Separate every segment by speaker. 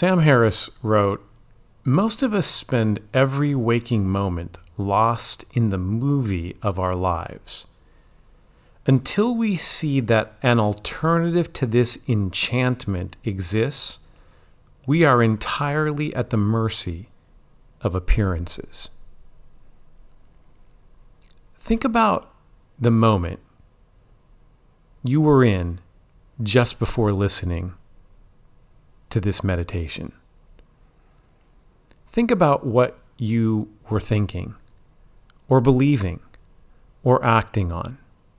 Speaker 1: Sam Harris wrote, "Most of us spend every waking moment lost in the movie of our lives. Until we see that an alternative to this enchantment exists, we are entirely at the mercy of appearances." Think about the moment you were in just before listening to this meditation. Think about what you were thinking, or believing, or acting on.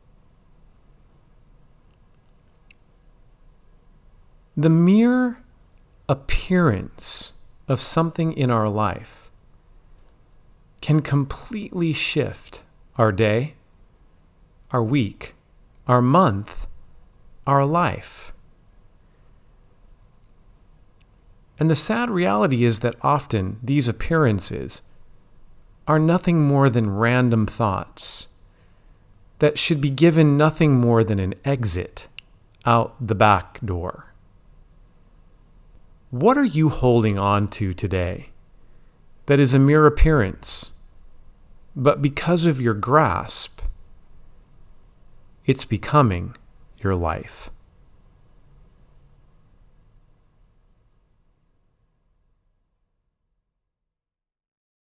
Speaker 1: The mere appearance of something in our life can completely shift our day, our week, our month, our life. And the sad reality is that often these appearances are nothing more than random thoughts that should be given nothing more than an exit out the back door. What are you holding on to today that is a mere appearance, but because of your grasp, it's becoming your life?